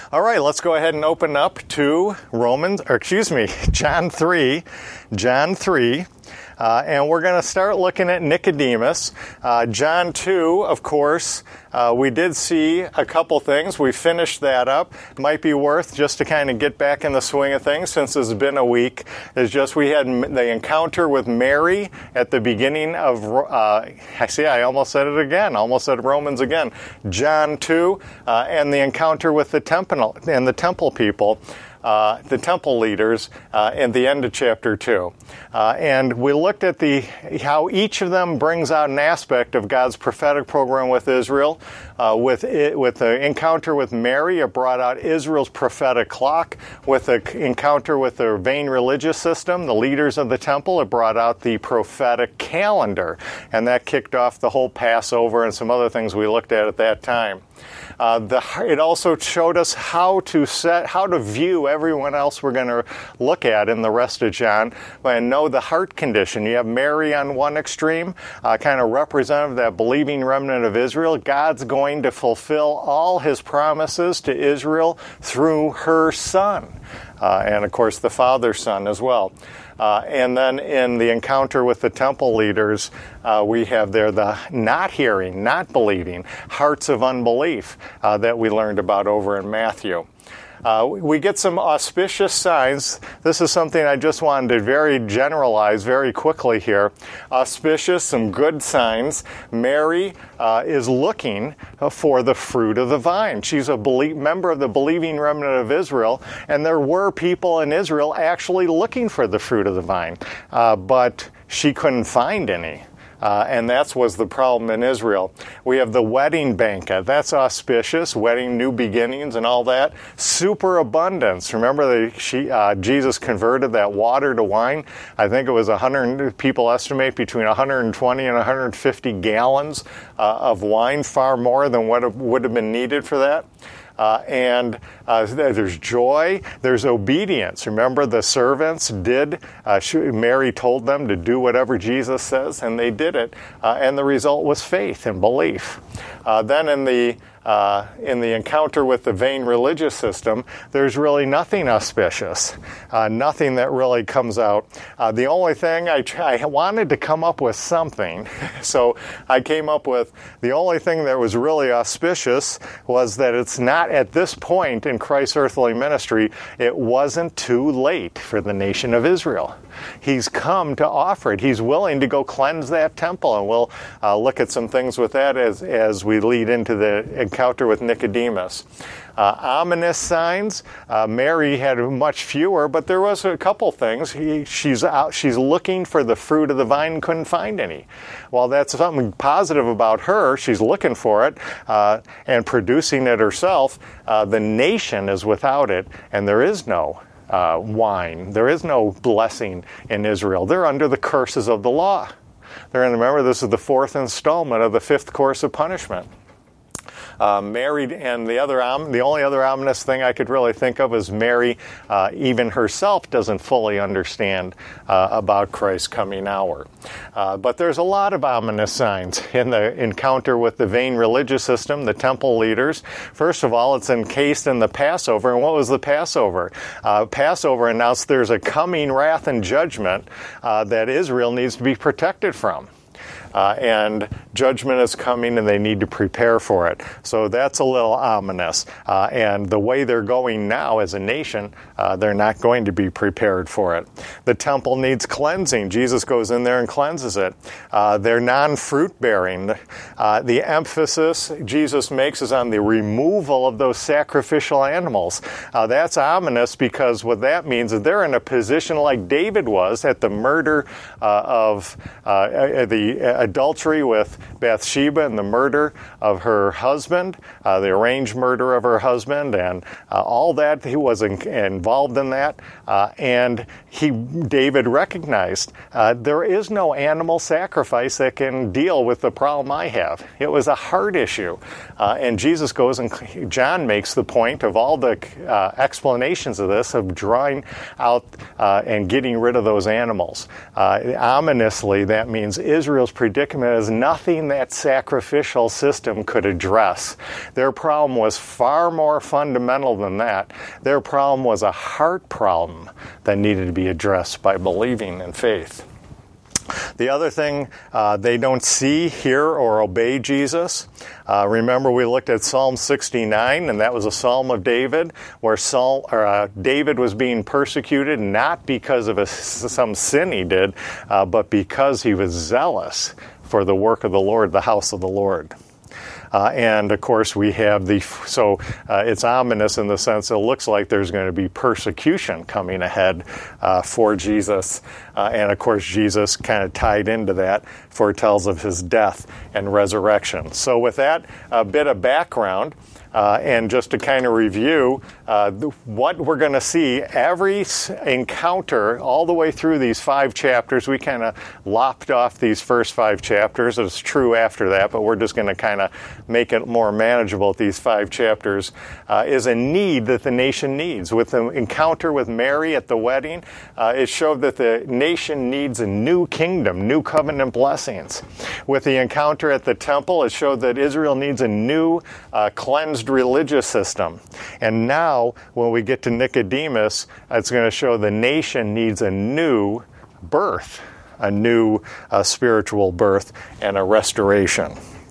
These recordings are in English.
All right, let's go ahead and open up to John 3. And we're going to start looking at Nicodemus. John 2, of course, we did see a couple things. We finished that up. Might be worth just to kind of get back in the swing of things since it's been a week. It's just we had the encounter with Mary at the beginning of, I almost said it again. Almost said Romans again. John 2, and the encounter with the temple and the temple people. The temple leaders in the end of chapter 2. And we looked at how each of them brings out an aspect of God's prophetic program with Israel. With the encounter with Mary, it brought out Israel's prophetic clock. With the encounter with the vain religious system, the leaders of the temple, it brought out the prophetic calendar. And that kicked off the whole Passover and some other things we looked at that time. It also showed us how to view everyone else we're going to look at in the rest of John and know the heart condition. You have Mary on one extreme, kind of representative of that believing remnant of Israel. God's going to fulfill all his promises to Israel through her son. And, of course, the Father's Son as well. And then in the encounter with the temple leaders, we have there the not hearing, not believing, hearts of unbelief that we learned about over in Matthew. We get some auspicious signs. This is something I just wanted to very generalize very quickly here. Auspicious, some good signs. Mary is looking for the fruit of the vine. She's a member of the believing remnant of Israel, and there were people in Israel actually looking for the fruit of the vine, but she couldn't find any. And that was the problem in Israel. We have the wedding banquet. That's auspicious, wedding, new beginnings and all that. Superabundance. Remember Jesus converted that water to wine? I think it was people estimate between 120 and 150 gallons of wine, far more than what would have been needed for that. And there's joy, there's obedience. Remember, the servants Mary told them to do whatever Jesus says, and they did it. And the result was faith and belief. Then in the encounter with the vain religious system, there's really nothing auspicious, nothing that really comes out. The only thing I wanted to come up with something, so I came up with the only thing that was really auspicious was that it's not at this point in Christ's earthly ministry, it wasn't too late for the nation of Israel. He's come to offer it. He's willing to go cleanse that temple, and we'll look at some things with that as we lead into the encounter with Nicodemus. Ominous signs. Mary had much fewer, but there was a couple things. She's looking for the fruit of the vine, couldn't find any. Well, that's something positive about her. She's looking for it and producing it herself. The nation is without it, and there is no wine. There is no blessing in Israel. They're under the curses of the law. Remember, this is the fourth installment of the fifth course of punishment. Mary, and the only other ominous thing I could really think of is Mary, even herself, doesn't fully understand about Christ's coming hour. But there's a lot of ominous signs in the encounter with the vain religious system, the temple leaders. First of all, it's encased in the Passover. And what was the Passover? Passover announced there's a coming wrath and judgment that Israel needs to be protected from. And judgment is coming, and they need to prepare for it. So that's a little ominous. And the way they're going now as a nation, they're not going to be prepared for it. The temple needs cleansing. Jesus goes in there and cleanses it. They're non-fruit bearing. The emphasis Jesus makes is on the removal of those sacrificial animals. That's ominous because what that means is they're in a position like David was at the murder of the adultery with Bathsheba and the murder of her husband, the arranged murder of her husband, and all that. He was involved in that. And David recognized there is no animal sacrifice that can deal with the problem I have. It was a heart issue. And Jesus goes and John makes the point of all the explanations of this, of drawing out and getting rid of those animals. Ominously, that means Israel's predicament is nothing that sacrificial system could address. Their problem was far more fundamental than that. Their problem was a heart problem that needed to be addressed by believing in faith. The other thing, they don't see, hear, or obey Jesus. Remember, we looked at Psalm 69, and that was a psalm of David, where David was being persecuted not because of some sin he did, but because he was zealous for the work of the Lord, the house of the Lord. And of course we have it's ominous in the sense it looks like there's going to be persecution coming ahead for Jesus. And of course Jesus kind of tied into that foretells of his death and resurrection. So with that, a bit of background. And just to kind of review what we're going to see, every encounter all the way through these 5 chapters, we kind of lopped off these first 5 chapters. It's true after that, but we're just going to kind of make it more manageable at these 5 chapters, is a need that the nation needs. With the encounter with Mary at the wedding, it showed that the nation needs a new kingdom, new covenant blessings. With the encounter at the temple, it showed that Israel needs a new cleansed religious system. And now, when we get to Nicodemus, it's going to show the nation needs a new birth, a new spiritual birth, and a restoration.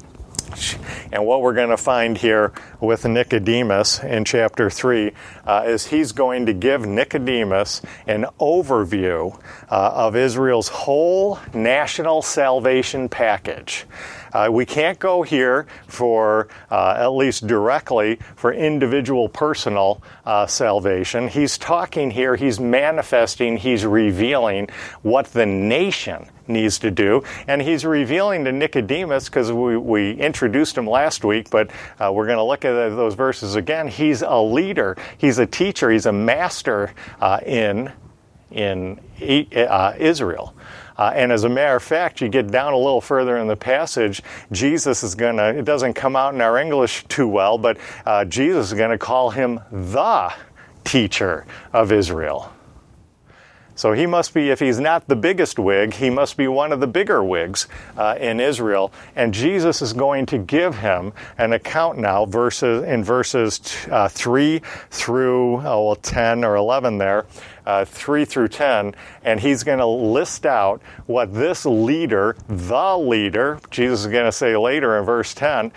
And what we're going to find here with Nicodemus in chapter 3 is he's going to give Nicodemus an overview of Israel's whole national salvation package. We can't go here for, at least directly, for individual personal salvation. He's talking here, he's manifesting, he's revealing what the nation needs to do. And he's revealing to Nicodemus, because we introduced him last week, but we're going to look at those verses again. He's a leader, he's a teacher, he's a master in Israel. And as a matter of fact, you get down a little further in the passage, Jesus is going to, it doesn't come out in our English too well, but Jesus is going to call him the teacher of Israel. So he must be, if he's not the biggest wig, he must be one of the bigger wigs in Israel. And Jesus is going to give him an account now, in verses 3 through 10 or 11 there, 3 through 10, and he's going to list out what this leader, the leader, Jesus is going to say later in verse 10,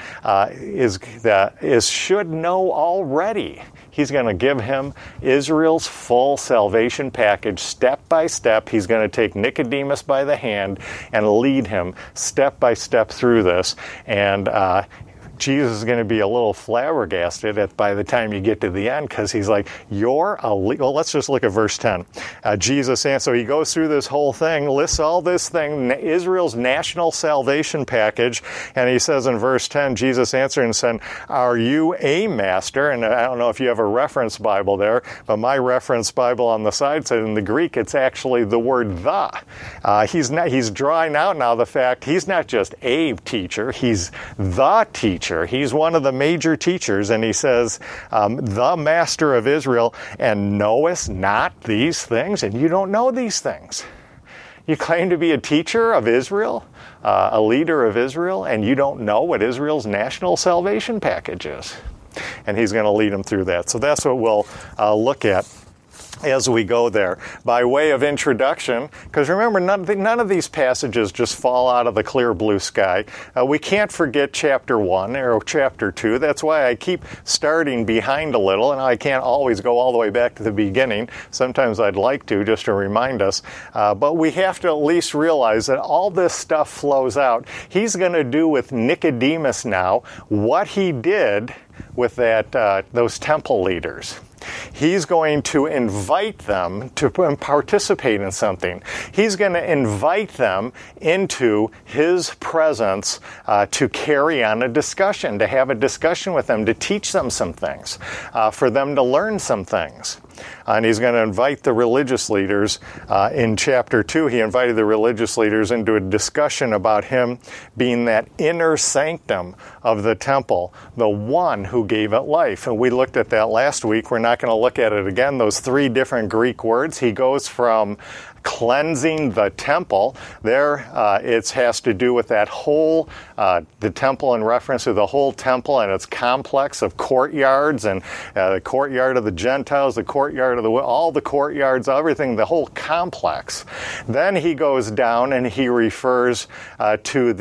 should know already. He's going to give him Israel's full salvation package, step by step. He's going to take Nicodemus by the hand and lead him step by step through this. And Jesus is going to be a little flabbergasted by the time you get to the end, because he's like, well, let's just look at verse 10. Jesus, and so he goes through this whole thing, lists all this thing, Israel's national salvation package, and he says in verse 10, Jesus answered and said, "Are you a master?" And I don't know if you have a reference Bible there, but my reference Bible on the side said in the Greek, it's actually the word the. He's drawing out now the fact he's not just a teacher, he's the teacher. He's one of the major teachers, and he says, the master of Israel, and knowest not these things? And you don't know these things. You claim to be a teacher of Israel, a leader of Israel, and you don't know what Israel's national salvation package is. And he's going to lead them through that. So that's what we'll look at as we go there. By way of introduction, because remember, none of these passages just fall out of the clear blue sky. We can't forget chapter 1 or chapter 2. That's why I keep starting behind a little, and I can't always go all the way back to the beginning. Sometimes I'd like to, just to remind us. But we have to at least realize that all this stuff flows out. He's going to do with Nicodemus now what he did with those temple leaders. He's going to invite them to participate in something. He's going to invite them into his presence to carry on a discussion, to have a discussion with them, to teach them some things, for them to learn some things. And he's going to invite the religious leaders. In chapter 2, he invited the religious leaders into a discussion about him being that inner sanctum of the temple, the one who gave it life. And we looked at that last week. We're not going to look at it again. Those 3 different Greek words. He goes from cleansing the temple. There, it has to do with that whole, the temple in reference to the whole temple and its complex of courtyards, and the courtyard of the Gentiles, the courtyard of all the courtyards, everything, the whole complex. Then he goes down and he refers to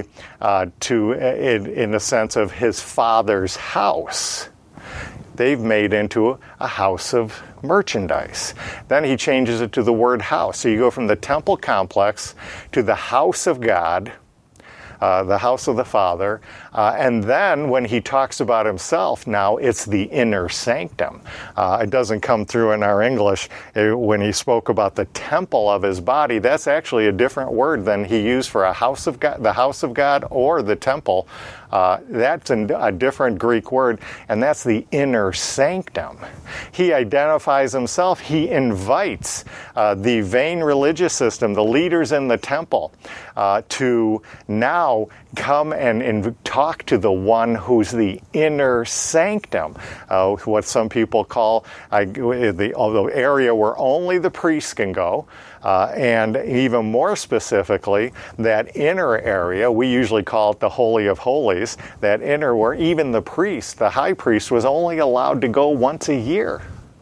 in the sense of his Father's house. They've made into a house of merchandise. Then he changes it to the word house. So you go from the temple complex to the house of God, the house of the Father, and then when he talks about himself, now it's the inner sanctum. It doesn't come through in our English. When he spoke about the temple of his body, that's actually a different word than he used for a house of God, the house of God, or the temple. That's a different Greek word, and that's the inner sanctum. He identifies himself. He invites the vain religious system, the leaders in the temple, to now come and talk to the one who's the inner sanctum, what some people call the area where only the priests can go. And even more specifically, that inner area, we usually call it the Holy of Holies, that inner where even the priest, the high priest, was only allowed to go once a year.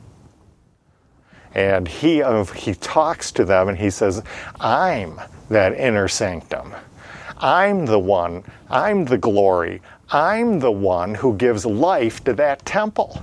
And he talks to them and he says, I'm that inner sanctum. I'm the one, I'm the glory, I'm the one who gives life to that temple.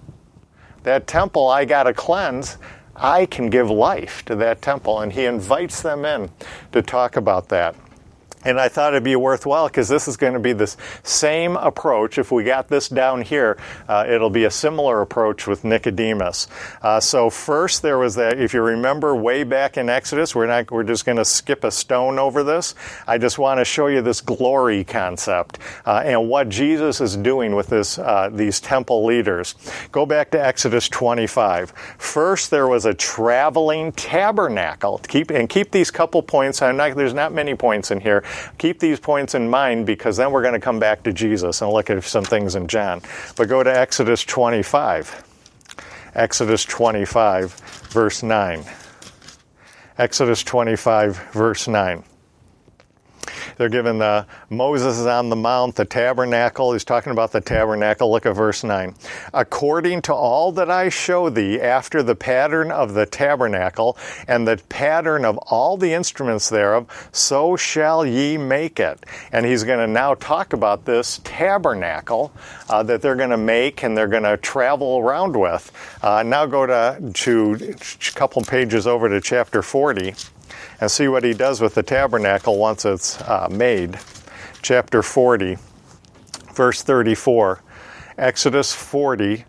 That temple I got to cleanse. I can give life to that temple. And he invites them in to talk about that. And I thought it'd be worthwhile because this is going to be this same approach. If we got this down here, it'll be a similar approach with Nicodemus. So first there was that, if you remember way back in Exodus, we're just going to skip a stone over this. I just want to show you this glory concept and what Jesus is doing with these temple leaders. Go back to Exodus 25. First there was a traveling tabernacle. Keep these couple points. There's not many points in here. Keep these points in mind because then we're going to come back to Jesus and look at some things in John. But go to Exodus 25. Exodus 25, verse 9. Exodus 25, verse 9. They're given Moses is on the mount, the tabernacle. He's talking about the tabernacle. Look at verse 9. According to all that I show thee after the pattern of the tabernacle and the pattern of all the instruments thereof, so shall ye make it. And he's going to now talk about this tabernacle that they're going to make and they're going to travel around with. Now go to a couple pages over to chapter 40. And see what he does with the tabernacle once it's made. Chapter 40, verse 34. Exodus 40,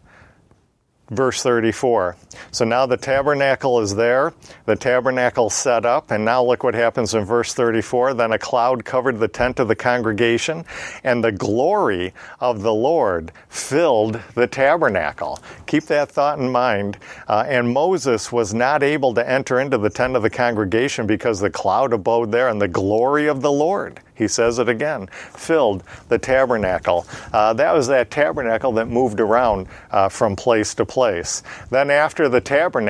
verse 34. So now the tabernacle is there, the tabernacle set up, and now look what happens in verse 34. Then a cloud covered the tent of the congregation, and the glory of the Lord filled the tabernacle. Keep that thought in mind. And Moses was not able to enter into the tent of the congregation because the cloud abode there, and the glory of the Lord, he says it again, filled the tabernacle. That was that tabernacle that moved around from place to place. Then after the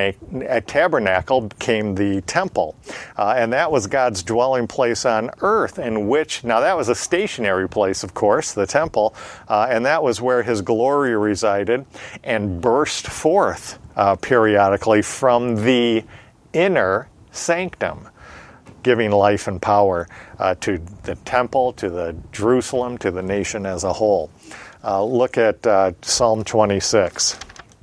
tabernacle came the temple. And that was God's dwelling place on earth, in which, now that was a stationary place, of course, the temple, and that was where his glory resided and burst forth periodically from the inner sanctum, giving life and power to the temple, to the Jerusalem, to the nation as a whole. Look at Psalm 26.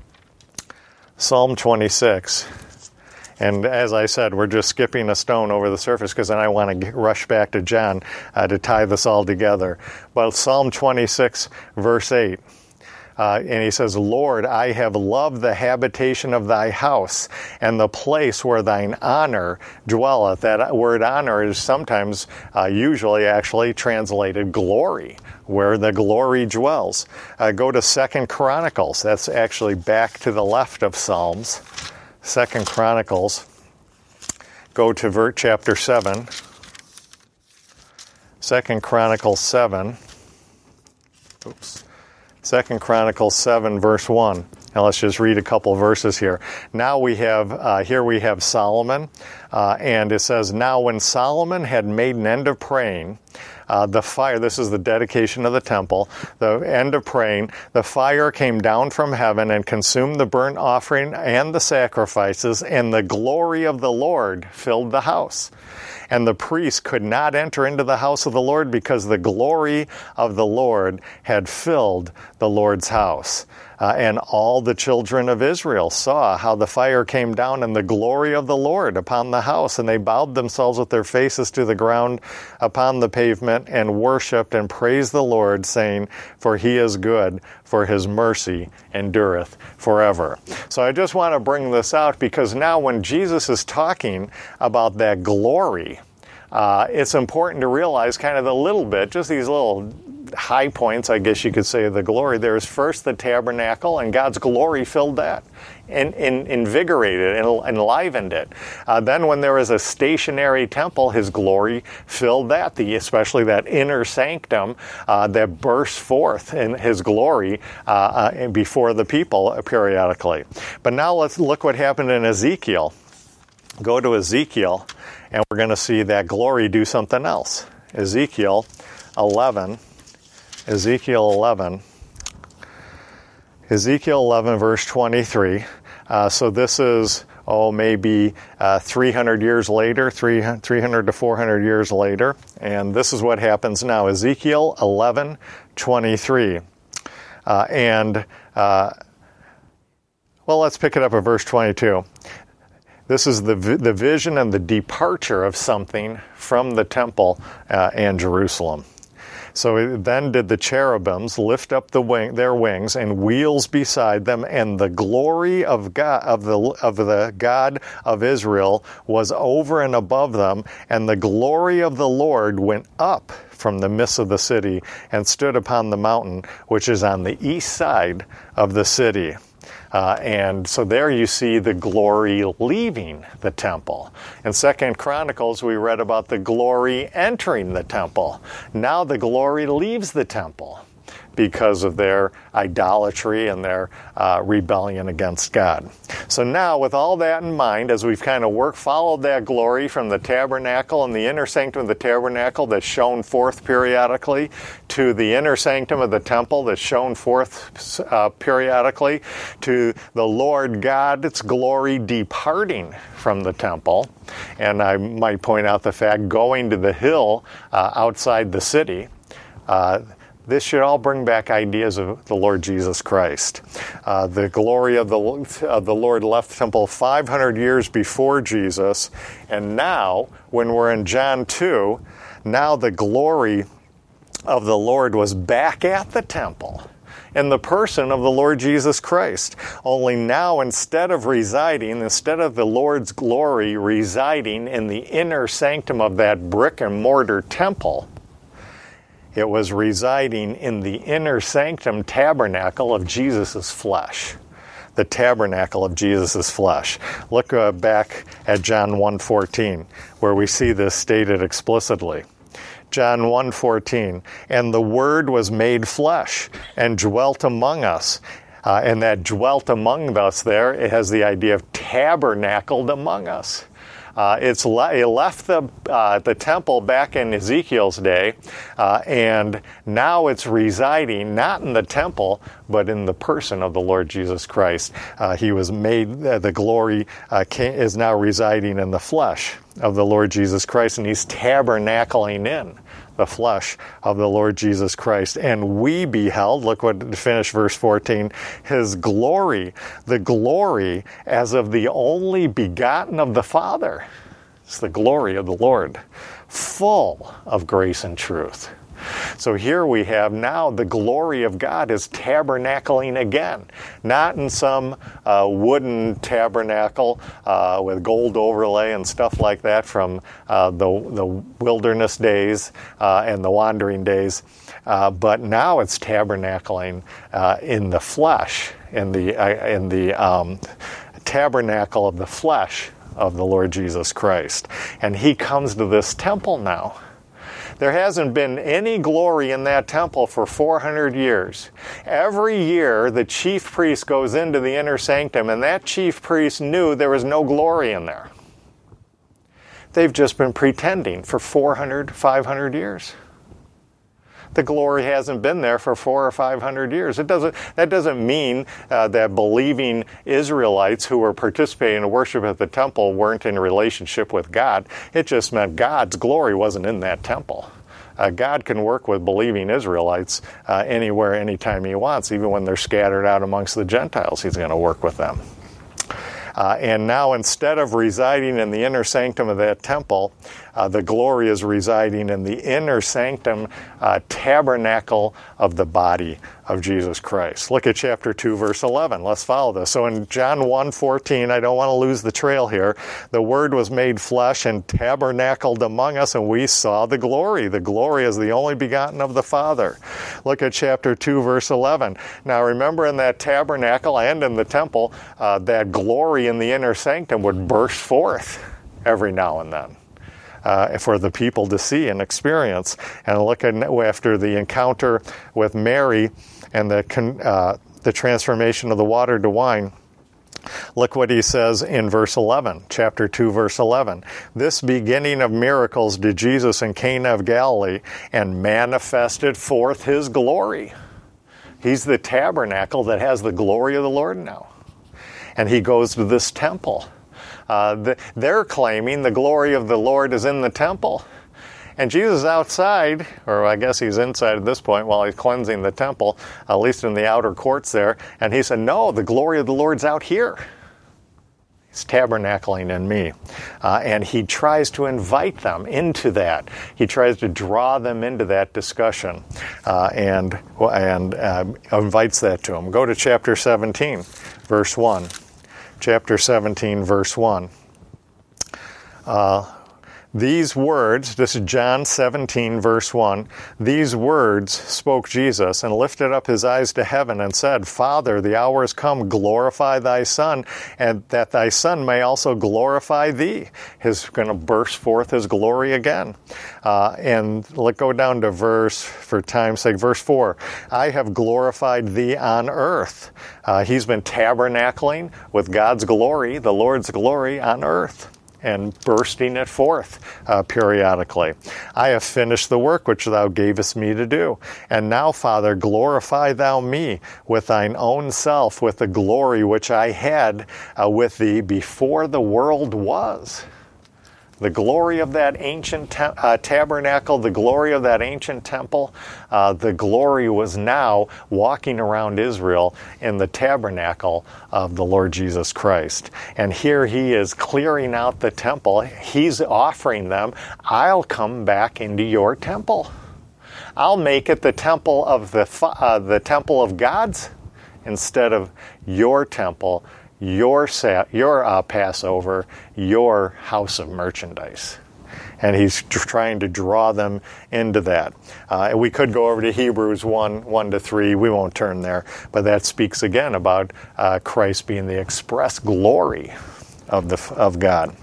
Psalm 26. And as I said, we're just skipping a stone over the surface because then I want to rush back to John to tie this all together. But Psalm 26, verse 8. And he says, Lord, I have loved the habitation of thy house and the place where thine honor dwelleth. That word honor is sometimes, usually actually translated glory, where the glory dwells. Go to 2 Chronicles. That's actually back to the left of Psalms. 2 Chronicles. Go to chapter 7. 2 Chronicles 7. 2 Chronicles 7, verse 1. Now let's just read a couple verses here. Now we have Solomon, and it says, "Now when Solomon had made an end of praying, the fire," this is the dedication of the temple, the end of praying, "the fire came down from heaven and consumed the burnt offering and the sacrifices, and the glory of the Lord filled the house. And the priests could not enter into the house of the Lord because the glory of the Lord had filled the Lord's house. And all the children of Israel saw how the fire came down and the glory of the Lord upon the house. And they bowed themselves with their faces to the ground upon the pavement and worshipped and praised the Lord, saying, For he is good, for his mercy endureth forever." So I just want to bring this out because now when Jesus is talking about that glory, it's important to realize kind of a little bit, just these little high points, I guess you could say, of the glory. There's first the tabernacle, and God's glory filled that and invigorated and enlivened it. Then when there was a stationary temple, his glory filled that, especially that inner sanctum that burst forth in his glory before the people periodically. But now let's look what happened in Ezekiel. Go to Ezekiel, and we're going to see that glory do something else. Ezekiel 11, verse 23. So this is, maybe 300 years later, 300 to 400 years later. And this is what happens now. Ezekiel 11, 23. Let's pick it up at verse 22. This is the vision and the departure of something from the temple and Jerusalem. So then did the cherubims lift up their wings and wheels beside them, and the glory of God of the God of Israel was over and above them, and the glory of the Lord went up from the midst of the city and stood upon the mountain which is on the east side of the city. And so there you see the glory leaving the temple. In 2 Chronicles, we read about the glory entering the temple. Now the glory leaves the temple because of their idolatry and their rebellion against God. So now, with all that in mind, as we've kind of followed that glory from the tabernacle and the inner sanctum of the tabernacle that's shone forth periodically to the inner sanctum of the temple that's shone forth periodically to the Lord God's glory departing from the temple, and I might point out the fact going to the hill outside the city, this should all bring back ideas of the Lord Jesus Christ. The glory of the Lord left the temple 500 years before Jesus, and now, when we're in John 2, now the glory of the Lord was back at the temple in the person of the Lord Jesus Christ. Only now, instead of the Lord's glory residing in the inner sanctum of that brick and mortar temple, it was residing in the inner sanctum tabernacle of Jesus' flesh. The tabernacle of Jesus' flesh. Look back at John 1:14, where we see this stated explicitly. John 1:14, "And the Word was made flesh and dwelt among us." And that dwelt among us there, it has the idea of tabernacled among us. It left the temple back in Ezekiel's day, and now it's residing not in the temple, but in the person of the Lord Jesus Christ. He was made, the glory is now residing in the flesh of the Lord Jesus Christ, and he's tabernacling in the flesh of the Lord Jesus Christ. And we beheld, look what finish verse 14, his glory, the glory as of the only begotten of the Father. It's the glory of the Lord, full of grace and truth. So here we have now the glory of God is tabernacling again, not in some wooden tabernacle with gold overlay and stuff like that from the wilderness days and the wandering days, but now it's tabernacling in the flesh, in the tabernacle of the flesh of the Lord Jesus Christ. And he comes to this temple now. There hasn't been any glory in that temple for 400 years. Every year, the chief priest goes into the inner sanctum, and that chief priest knew there was no glory in there. They've just been pretending for 400, 500 years. The glory hasn't been there for 400 or 500 years. That doesn't mean that believing Israelites who were participating in worship at the temple weren't in a relationship with God. It just meant God's glory wasn't in that temple. God can work with believing Israelites anywhere, anytime He wants. Even when they're scattered out amongst the Gentiles, He's going to work with them. And now, instead of residing in the inner sanctum of that temple, the glory is residing in the inner sanctum tabernacle of the body of Jesus Christ. Look at chapter 2, verse 11. Let's follow this. So in John 1:14, I don't want to lose the trail here. The Word was made flesh and tabernacled among us, and we saw the glory. The glory is the only begotten of the Father. Look at chapter 2, verse 11. Now remember, in that tabernacle and in the temple, that glory in the inner sanctum would burst forth every now and then. For the people to see and experience. And look at after the encounter with Mary and the transformation of the water to wine. Look what he says in verse 11, chapter 2, verse 11. This beginning of miracles did Jesus in Cana of Galilee and manifested forth His glory. He's the tabernacle that has the glory of the Lord now. And He goes to this temple. They're claiming the glory of the Lord is in the temple. And Jesus is outside, or I guess He's inside at this point while He's cleansing the temple, at least in the outer courts there. And He said, no, the glory of the Lord's out here. He's tabernacling in me. And He tries to invite them into that. He tries to draw them into that discussion and invites that to them. Go to chapter 17, verse 1. Chapter 17, verse 1. These words, this is John 17, verse 1, these words spoke Jesus and lifted up His eyes to heaven and said, Father, the hour has come, glorify Thy Son, and that Thy Son may also glorify Thee. He's going to burst forth His glory again. And let's go down to for time's sake, verse 4. I have glorified Thee on earth. He's been tabernacling with God's glory, the Lord's glory on earth, and bursting it forth periodically. I have finished the work which Thou gavest me to do. And now, Father, glorify Thou me with Thine own self, with the glory which I had with Thee before the world was. The glory of that ancient tabernacle, the glory of that ancient temple, the glory was now walking around Israel in the tabernacle of the Lord Jesus Christ. And here He is clearing out the temple. He's offering them, I'll come back into your temple. I'll make it the temple of the temple of God's instead of your temple, your Passover, your house of merchandise. And He's trying to draw them into that. We could go over to Hebrews 1:1-3. We won't turn there. But that speaks again about Christ being the express glory of God.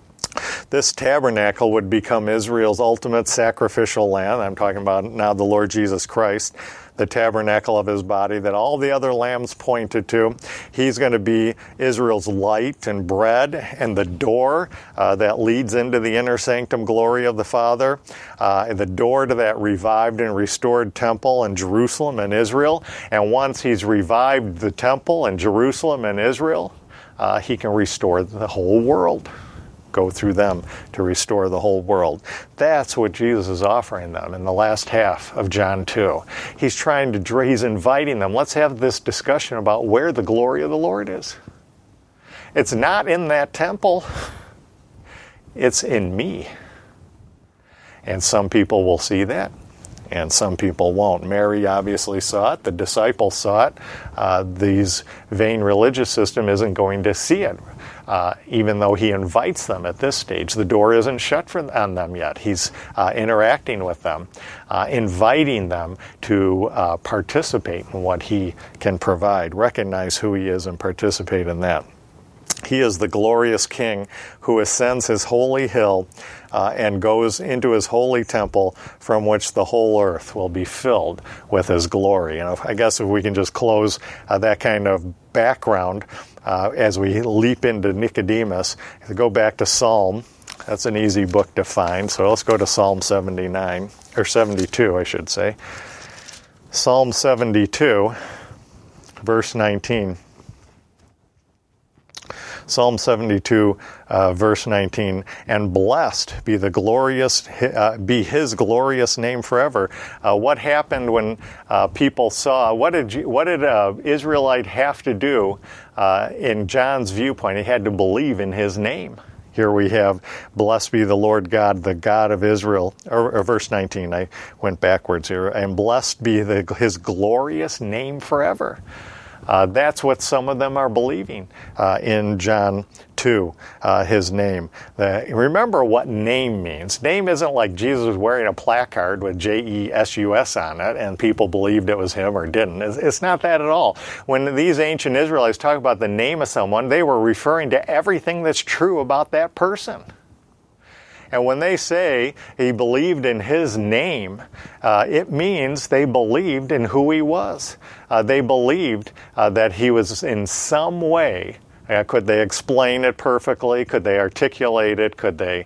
This tabernacle would become Israel's ultimate sacrificial lamb. I'm talking about now the Lord Jesus Christ, the tabernacle of His body that all the other lambs pointed to. He's going to be Israel's light and bread and the door that leads into the inner sanctum glory of the Father, the door to that revived and restored temple in Jerusalem and Israel. And once He's revived the temple in Jerusalem and Israel, He can restore the whole world. Go through them to restore the whole world. That's what Jesus is offering them in the last half of John 2. He's inviting them. Let's have this discussion about where the glory of the Lord is. It's not in that temple. It's in me. And some people will see that, and some people won't. Mary obviously saw it. The disciples saw it. These vain religious system isn't going to see it. Even though He invites them at this stage. The door isn't shut on them yet. He's interacting with them, inviting them to participate in what He can provide, recognize who He is and participate in that. He is the glorious King who ascends his holy hill and goes into his holy temple, from which the whole earth will be filled with his glory. And I guess if we can just close that kind of background as we leap into Nicodemus, go back to Psalm. That's an easy book to find. So let's go to Psalm 79, or 72, I should say. Psalm 72, verse 19. Psalm 72, verse 19, and blessed be be his glorious name forever. What happened when people saw, what did Israelite have to do in John's viewpoint? He had to believe in his name. Here we have, blessed be the Lord God, the God of Israel, or verse 19, I went backwards here, and blessed be his glorious name forever. That's what some of them are believing in John 2, his name. Remember what name means. Name isn't like Jesus was wearing a placard with Jesus on it and people believed it was him or didn't. It's not that at all. When these ancient Israelites talk about the name of someone, they were referring to everything that's true about that person. And when they say he believed in his name, it means they believed in who he was. They believed that he was in some way. Could they explain it perfectly? Could they articulate it? Could they,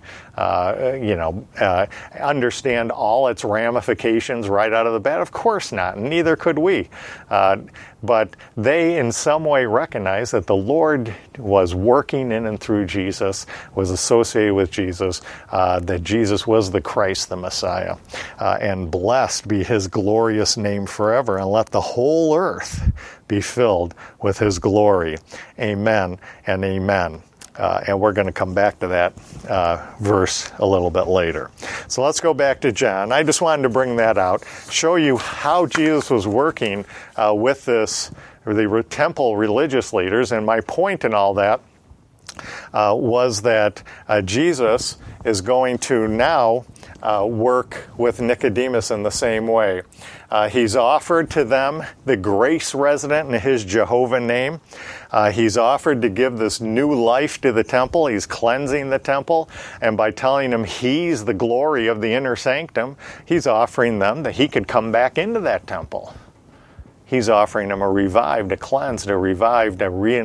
understand all its ramifications right out of the bat? Of course not, and neither could we. But they in some way recognized that the Lord was working in and through Jesus, was associated with Jesus, that Jesus was the Christ, the Messiah. And blessed be his glorious name forever, and let the whole earth be filled with his glory. Amen and amen. And we're going to come back to that verse a little bit later. So let's go back to John. I just wanted to bring that out, show you how Jesus was working with the temple religious leaders. And my point in all that was that Jesus is going to now work with Nicodemus in the same way. He's offered to them the grace resident in his Jehovah name. He's offered to give this new life to the temple. He's cleansing the temple. And by telling them he's the glory of the inner sanctum, he's offering them that he could come back into that temple. He's offering them a revived, a cleansed, a revived,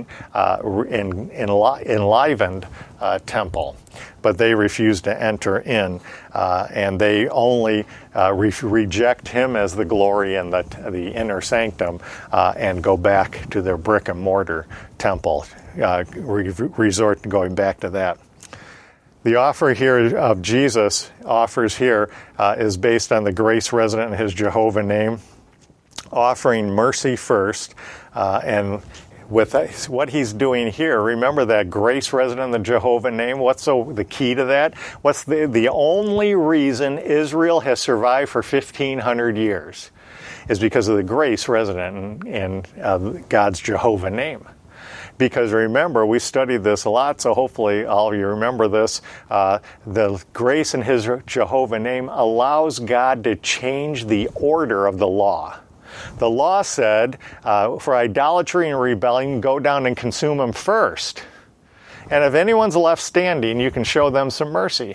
enlivened temple. But they refuse to enter in, and they only reject him as the glory in the inner sanctum and go back to their brick and mortar temple, resort to going back to that. The offer here of Jesus offers here is based on the grace resident in his Jehovah name, offering mercy first, and with what he's doing here, remember that grace resident in the Jehovah name. What's the key to that? What's the only reason Israel has survived for 1,500 years is because of the grace resident in God's Jehovah name. Because remember, we studied this a lot, so hopefully all of you remember this. The grace in his Jehovah name allows God to change the order of the law. The law said, for idolatry and rebellion, go down and consume them first. And if anyone's left standing, you can show them some mercy.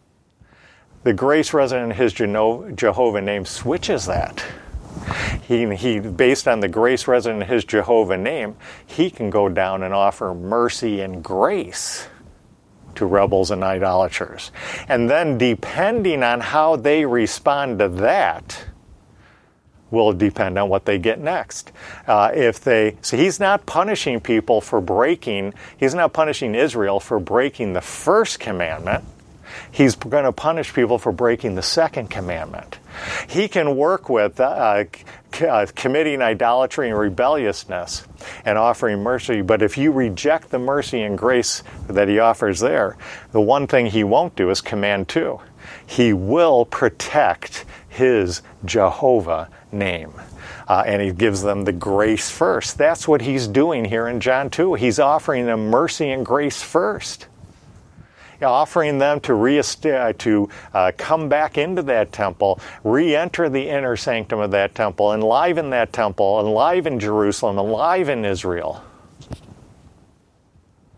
The grace resident in his Jehovah name switches that. He based on the grace resident in his Jehovah name, he can go down and offer mercy and grace to rebels and idolaters. And then depending on how they respond to that, will depend on what they get next. So he's not punishing people for he's not punishing Israel for breaking the first commandment. He's going to punish people for breaking the second commandment. He can work with committing idolatry and rebelliousness and offering mercy, but if you reject the mercy and grace that he offers there, the one thing he won't do is command two. He will protect his Jehovah name. And he gives them the grace first. That's what he's doing here in John 2. He's offering them mercy and grace first. Offering them to come back into that temple, re-enter the inner sanctum of that temple, enliven that temple, enliven Jerusalem, enliven Israel.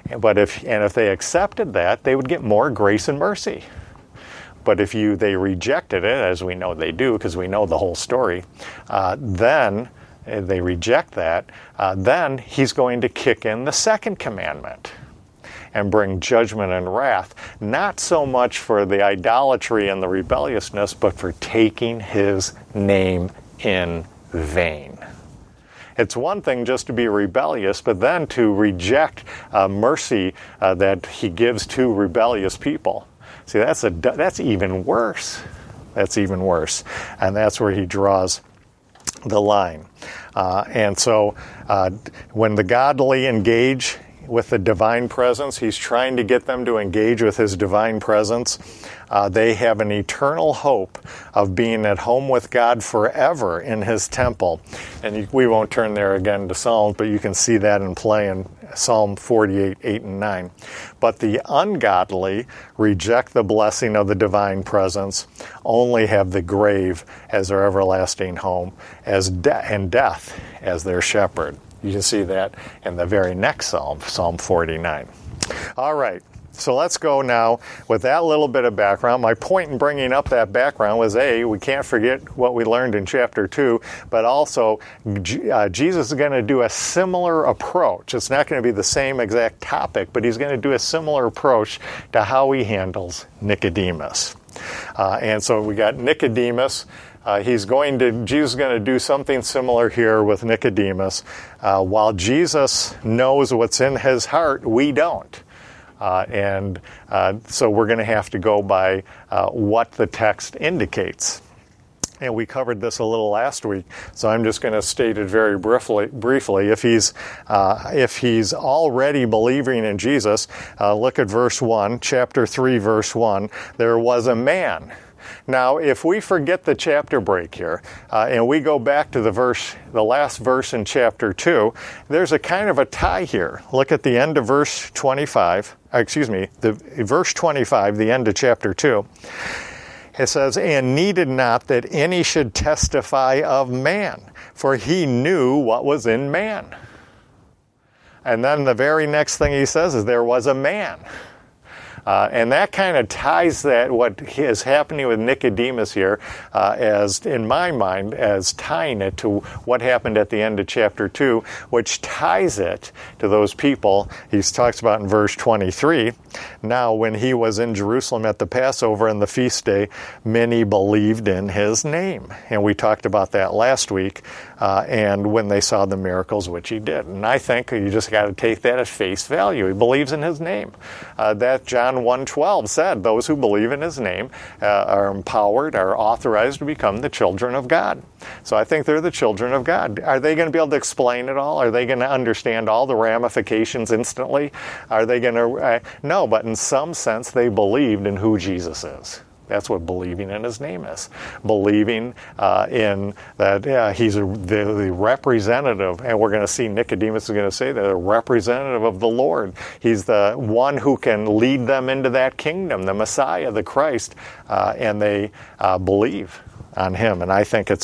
But if they accepted that, they would get more grace and mercy. But if they rejected it, as we know they do, because we know the whole story, then they reject that, then he's going to kick in the second commandment and bring judgment and wrath, not so much for the idolatry and the rebelliousness, but for taking his name in vain. It's one thing just to be rebellious, but then to reject mercy that he gives to rebellious people. See, that's even worse. That's even worse. And that's where he draws the line. And so when the godly engage with the divine presence, he's trying to get them to engage with his divine presence. They have an eternal hope of being at home with God forever in his temple. And we won't turn there again to Psalms, but you can see that in play in Psalm 48, 8, and 9. But the ungodly reject the blessing of the divine presence, only have the grave as their everlasting home, and death as their shepherd. You can see that in the very next Psalm, Psalm 49. All right, so let's go now with that little bit of background. My point in bringing up that background was, we can't forget what we learned in chapter 2, but also Jesus is going to do a similar approach. It's not going to be the same exact topic, but he's going to do a similar approach to how he handles Nicodemus. And so we got Nicodemus. Jesus is going to do something similar here with Nicodemus. While Jesus knows what's in his heart, we don't. So we're going to have to go by what the text indicates. And we covered this a little last week, so I'm just going to state it very briefly. If he's already believing in Jesus, look at verse 1, chapter 3, verse 1. There was a man. Now, if we forget the chapter break here, and we go back to the last verse in chapter 2, there's a kind of a tie here. Look at the end of verse 25, verse 25, the end of chapter 2. It says, and needed not that any should testify of man, for he knew what was in man. And then the very next thing he says is there was a man. And that kind of ties that what is happening with Nicodemus here, as in my mind, as tying it to what happened at the end of chapter 2, which ties it to those people he talks about in verse 23. Now, when he was in Jerusalem at the Passover and the feast day, many believed in his name. And we talked about that last week, and when they saw the miracles which he did. And I think you just got to take that at face value. He believes in his name. That John 1:12 said, those who believe in his name are empowered, are authorized to become the children of God. So I think they're the children of God. Are they going to be able to explain it all? Are they going to understand all the ramifications instantly? Are they going to... No, but in some sense they believed in who Jesus is. That's what believing in his name is. Believing in that he's the representative, and we're going to see Nicodemus is going to say that, the representative of the Lord. He's the one who can lead them into that kingdom, the Messiah, the Christ, and they believe on him. And I think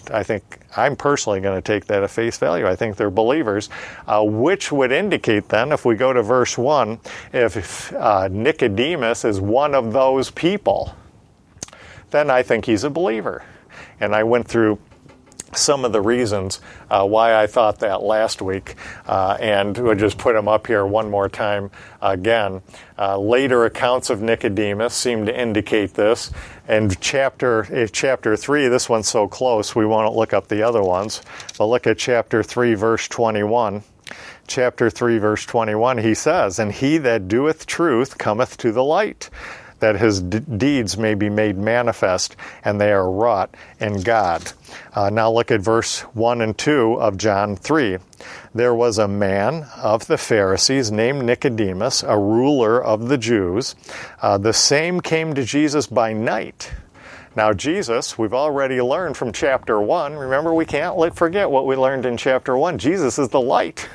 I'm personally going to take that at face value. I think they're believers, which would indicate then, if we go to verse 1, if Nicodemus is one of those people, then I think he's a believer. And I went through some of the reasons why I thought that last week, and we'll just put them up here one more time again. Later accounts of Nicodemus seem to indicate this. And chapter 3, this one's so close we won't look up the other ones, but look at chapter 3, verse 21. Chapter 3, verse 21, he says, and he that doeth truth cometh to the light, that his deeds may be made manifest, and they are wrought in God. Now look at verse 1 and 2 of John 3. There was a man of the Pharisees named Nicodemus, a ruler of the Jews. The same came to Jesus by night. Now Jesus, we've already learned from chapter 1. Remember, we can't forget what we learned in chapter 1. Jesus is the light.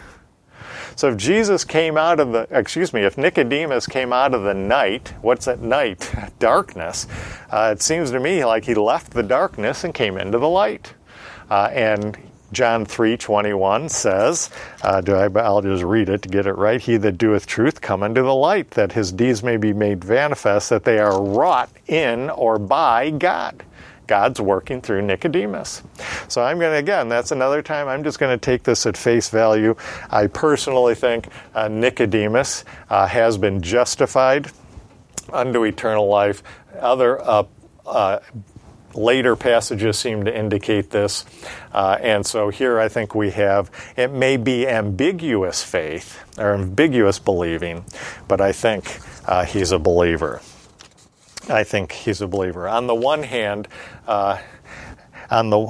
So if if Nicodemus came out of the night, what's that night? Darkness. It seems to me like he left the darkness and came into the light. And John 3:21 says, I'll just read it to get it right. He that doeth truth come unto the light, that his deeds may be made manifest, that they are wrought in or by God. God's working through Nicodemus. So I'm going to, again, that's another time, I'm just going to take this at face value. I personally think Nicodemus has been justified unto eternal life. Other later passages seem to indicate this. And so here I think we have, it may be ambiguous faith, or ambiguous believing, but I think he's a believer. I think he's a believer. On the one hand, on the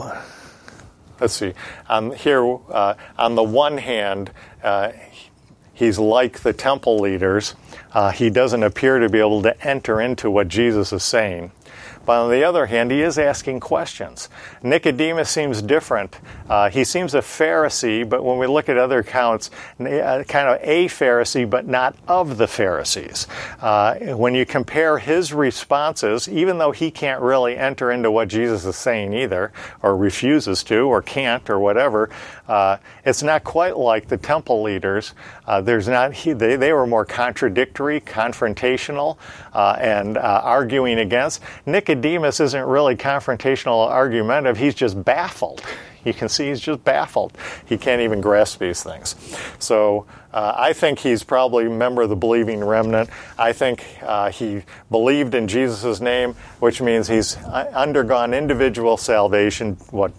one hand, he's like the temple leaders. He doesn't appear to be able to enter into what Jesus is saying. But on the other hand, he is asking questions. Nicodemus seems different. He seems a Pharisee, but when we look at other accounts, kind of a Pharisee, but not of the Pharisees. When you compare his responses, even though he can't really enter into what Jesus is saying either, or refuses to, or can't, or whatever, it's not quite like the temple leaders. They were more contradictory, confrontational, and arguing against. Nicodemus isn't really confrontational or argumentative. He's just baffled. You can see he's just baffled. He can't even grasp these things. So I think he's probably a member of the believing remnant. I think he believed in Jesus' name, which means he's undergone individual salvation, what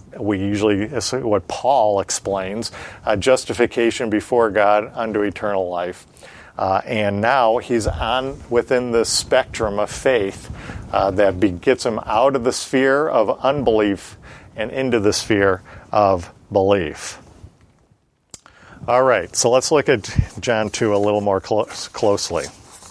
Paul explains, justification before God unto eternal life. And now he's within the spectrum of faith that gets him out of the sphere of unbelief and into the sphere of belief. All right, so let's look at John 2 a little more closely.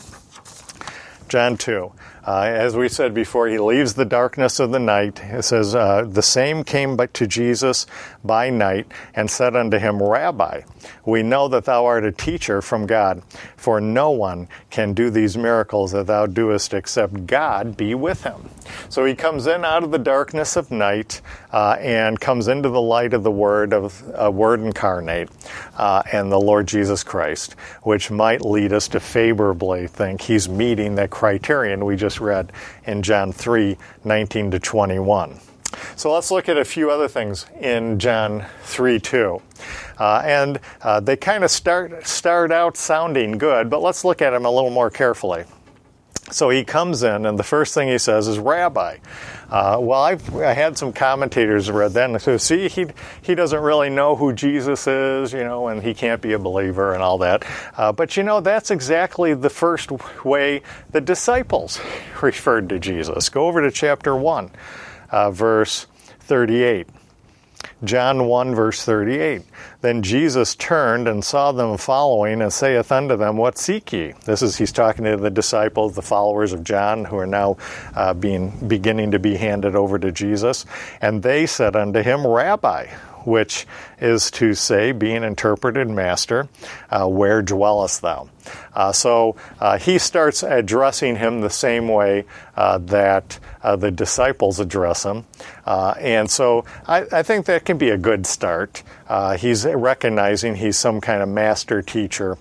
John 2. As we said before, he leaves the darkness of the night. It says, the same came to Jesus by night and said unto him, Rabbi, we know that thou art a teacher from God, for no one can do these miracles that thou doest except God be with him. So he comes in out of the darkness of night and comes into the light of the Word incarnate and the Lord Jesus Christ, which might lead us to favorably think he's meeting that criterion we just read in John 3:19-21. So let's look at a few other things in John 3:2. And they kind of start out sounding good, but let's look at them a little more carefully. So he comes in, and the first thing he says is, Rabbi. I had some commentators read that, and said, see, he doesn't really know who Jesus is, and he can't be a believer and all that. But that's exactly the first way the disciples referred to Jesus. Go over to chapter 1, verse 38. John 1, verse 38. Then Jesus turned and saw them following, and saith unto them, What seek ye? He's talking to the disciples, the followers of John, who are now beginning to be handed over to Jesus. And they said unto him, Rabbi, which is to say, being interpreted, Master, where dwellest thou? So he starts addressing him the same way that the disciples address him. And so I think that can be a good start. He's recognizing he's some kind of master teacher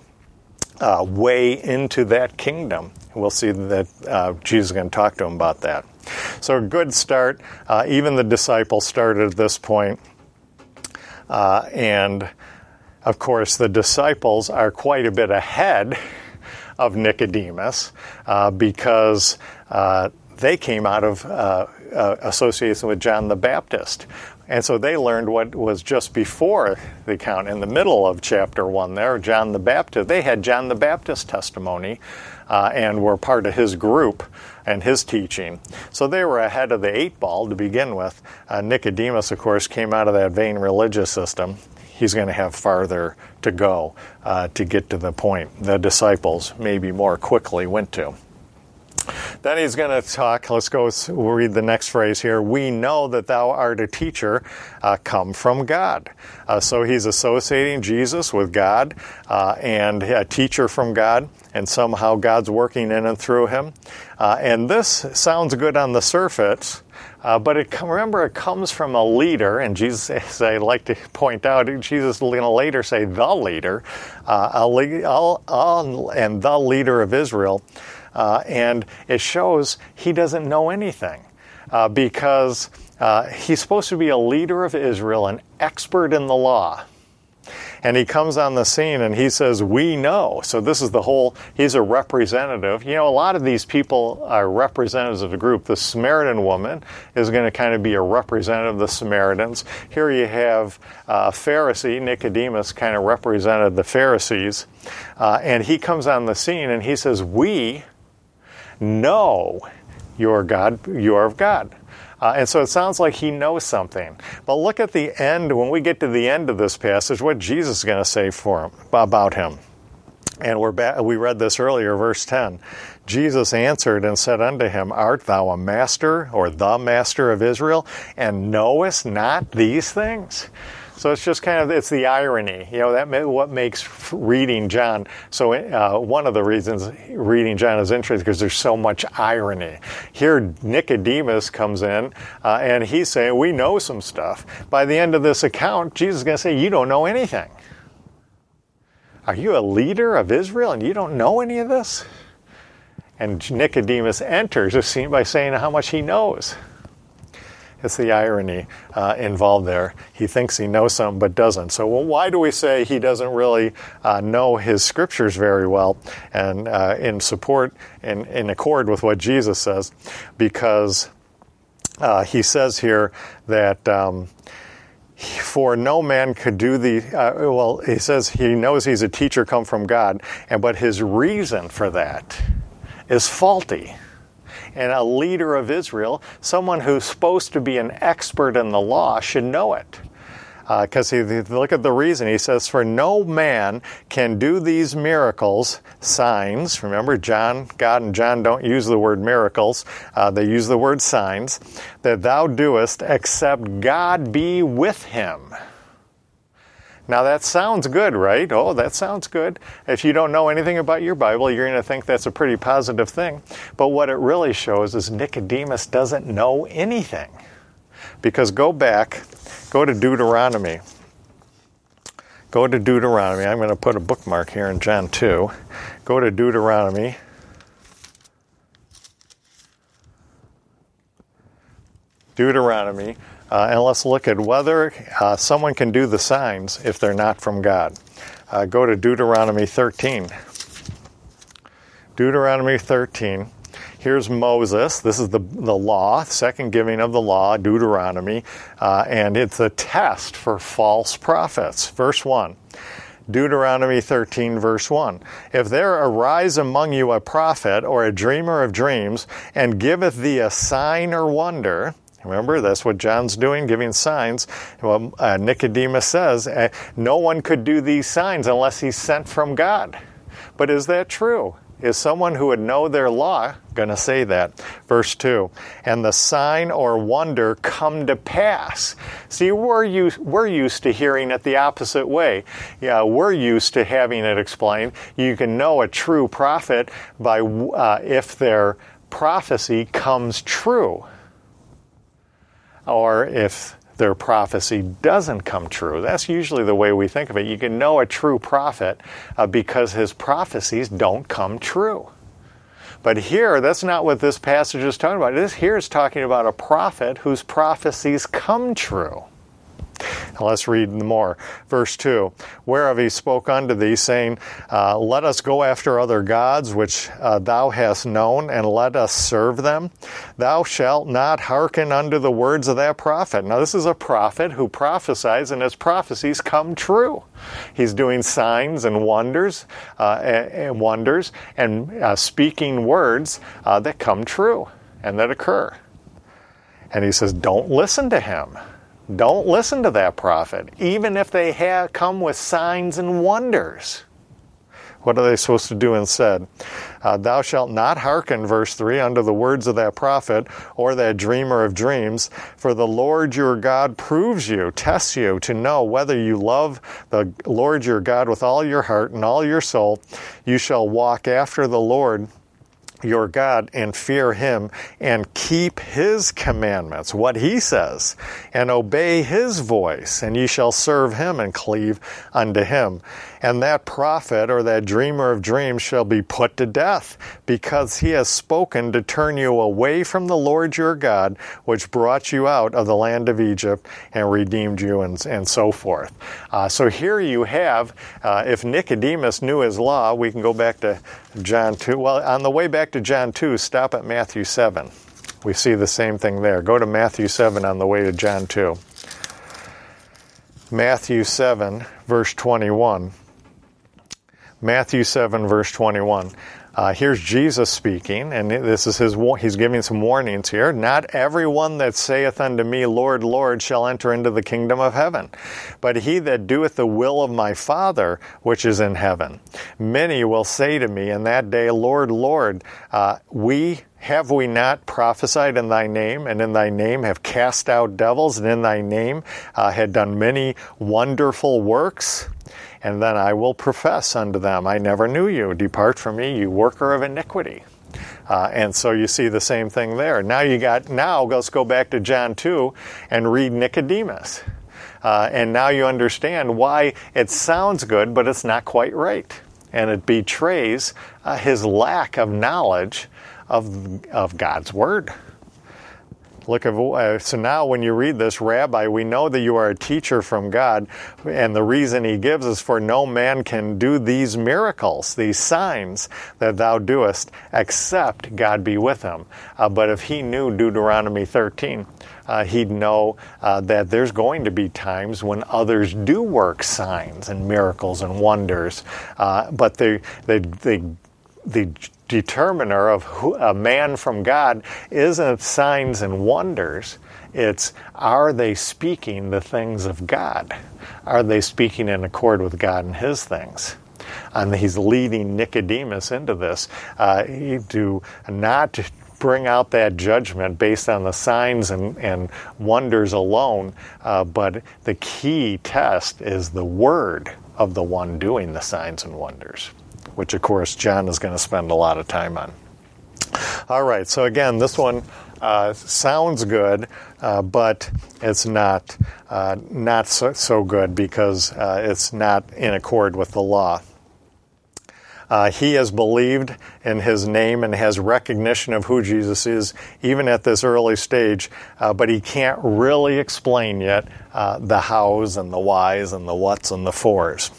way into that kingdom. We'll see that Jesus is going to talk to him about that. So a good start. Even the disciples started at this point. And, of course, the disciples are quite a bit ahead of Nicodemus because they came out of association with John the Baptist. And so they learned what was just before the account, in the middle of chapter 1 there, John the Baptist. They had John the Baptist testimony and were part of his group and his teaching. So they were ahead of the 8 ball to begin with. Nicodemus, of course, came out of that vain religious system. He's going to have farther to go to get to the point the disciples maybe more quickly went to. Then he's going to talk, we'll read the next phrase here. We know that thou art a teacher come from God. So he's associating Jesus with God and a teacher from God, and somehow God's working in and through him. And this sounds good on the surface, but remember, it comes from a leader, and Jesus, as I like to point out, Jesus is going to later say the leader, and the leader of Israel. And it shows he doesn't know anything because he's supposed to be a leader of Israel, an expert in the law. And he comes on the scene and he says, we know. So this is he's a representative. You know, a lot of these people are representatives of the group. The Samaritan woman is going to kind of be a representative of the Samaritans. Here you have a Pharisee, Nicodemus, kind of represented the Pharisees. And he comes on the scene and he says, we know you are of God. And so it sounds like he knows something. But look at the end, when we get to the end of this passage, what Jesus is going to say about him. And we read this earlier, verse 10. Jesus answered and said unto him, art thou a master, or the master of Israel, and knowest not these things? So it's just it's the irony, what makes reading John. So one of the reasons reading John is interesting because there's so much irony. Here Nicodemus comes in and he's saying, we know some stuff. By the end of this account, Jesus is going to say, you don't know anything. Are you a leader of Israel and you don't know any of this? And Nicodemus enters by saying how much he knows. It's the irony involved there. He thinks he knows something but doesn't. So why do we say he doesn't really know his scriptures very well and in accord with what Jesus says? Because he says here that for no man could do he says he knows he's a teacher come from God, but his reason for that is faulty. And a leader of Israel, someone who's supposed to be an expert in the law, should know it. Because look at the reason. He says, for no man can do these miracles, signs. Remember, God and John don't use the word miracles. They use the word signs. That thou doest, except God be with him. Now that sounds good, right? Oh, that sounds good. If you don't know anything about your Bible, you're going to think that's a pretty positive thing. But what it really shows is Nicodemus doesn't know anything. Because go to Deuteronomy. Go to Deuteronomy. I'm going to put a bookmark here in John 2. Go to Deuteronomy. And let's look at whether someone can do the signs if they're not from God. Go to Deuteronomy 13. Deuteronomy 13. Here's Moses. This is the law, second giving of the law, Deuteronomy. And it's a test for false prophets. Verse 1. Deuteronomy 13, verse 1. If there arise among you a prophet or a dreamer of dreams, and giveth thee a sign or wonder... Remember, that's what John's doing, giving signs. Well, Nicodemus says, no one could do these signs unless he's sent from God. But is that true? Is someone who would know their law going to say that? Verse 2, and the sign or wonder come to pass. See, we're used to hearing it the opposite way. Yeah, we're used to having it explained. You can know a true prophet by if their prophecy comes true. Or if their prophecy doesn't come true. That's usually the way we think of it. You can know a true prophet because his prophecies don't come true. But here, that's not what this passage is talking about. This here is talking about a prophet whose prophecies come true. Now let's read more. Verse 2, whereof he spoke unto thee, saying, let us go after other gods, which thou hast known, and let us serve them. Thou shalt not hearken unto the words of that prophet. Now this is a prophet who prophesies, and his prophecies come true. He's doing signs and wonders, and speaking words that come true and that occur. And he says, don't listen to him. Don't listen to that prophet, even if they come with signs and wonders. What are they supposed to do instead? Thou shalt not hearken, verse 3, unto the words of that prophet or that dreamer of dreams, for the Lord your God proves you, tests you, to know whether you love the Lord your God with all your heart and all your soul. You shall walk after the Lord your God and fear him and keep his commandments, what he says, and obey his voice, and ye shall serve him and cleave unto him. And that prophet or that dreamer of dreams shall be put to death, because he has spoken to turn you away from the Lord your God, which brought you out of the land of Egypt and redeemed you, and so forth. So here you have, if Nicodemus knew his law, we can go back to John 2. Well, on the way back to John 2, stop at Matthew 7. We see the same thing there. Go to Matthew 7 on the way to John 2. Matthew 7, verse 21. Matthew 7, verse 21. Here's Jesus speaking, and this is he's giving some warnings here. Not everyone that saith unto me, Lord, Lord, shall enter into the kingdom of heaven, but he that doeth the will of my Father which is in heaven. Many will say to me in that day, Lord, Lord, have we not prophesied in thy name, and in thy name have cast out devils, and in thy name had done many wonderful works? And then I will profess unto them, I never knew you. Depart from me, you worker of iniquity. And so you see the same thing there. Now let's go back to John 2 and read Nicodemus. And now you understand why it sounds good, but it's not quite right. And it betrays his lack of knowledge of God's Word. So now when you read this, Rabbi, we know that you are a teacher from God, and the reason he gives is for no man can do these miracles, these signs that thou doest, except God be with him. But if he knew Deuteronomy 13, he'd know that there's going to be times when others do work signs and miracles and wonders, but the determiner of a man from God isn't signs and wonders. It's, are they speaking the things of God? Are they speaking in accord with God and his things? And he's leading Nicodemus into this to not bring out that judgment based on the signs and wonders alone, but the key test is the word of the one doing the signs and wonders, which, of course, John is going to spend a lot of time on. All right, so again, this one sounds good, but it's not so good because it's not in accord with the law. He has believed in his name and has recognition of who Jesus is, even at this early stage, but he can't really explain yet the hows and the whys and the whats and the fors.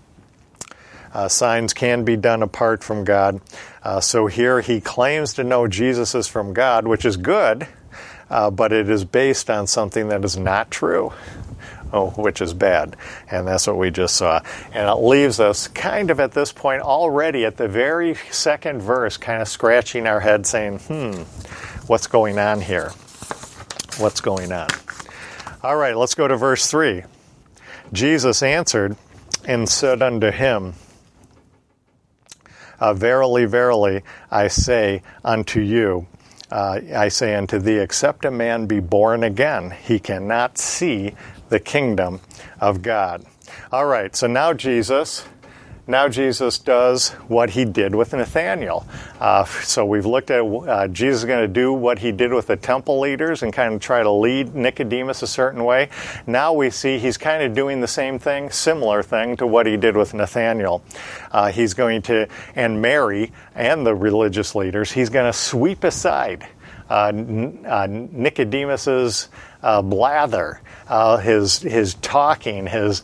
Signs can be done apart from God. So here he claims to know Jesus is from God, which is good, but it is based on something that is not true, which is bad. And that's what we just saw. And it leaves us kind of at this point already at the very second verse, kind of scratching our head saying, what's going on here? What's going on? All right, let's go to verse 3. Jesus answered and said unto him, Verily, verily, I say unto you, I say unto thee, except a man be born again, he cannot see the kingdom of God. All right, so now Jesus does what he did with Nathanael. So we've looked at Jesus is going to do what he did with the temple leaders and kind of try to lead Nicodemus a certain way. Now we see he's kind of doing the same thing, similar thing to what he did with Nathanael. He's going to, and Mary and the religious leaders, he's going to sweep aside Nicodemus's blather, his talking, his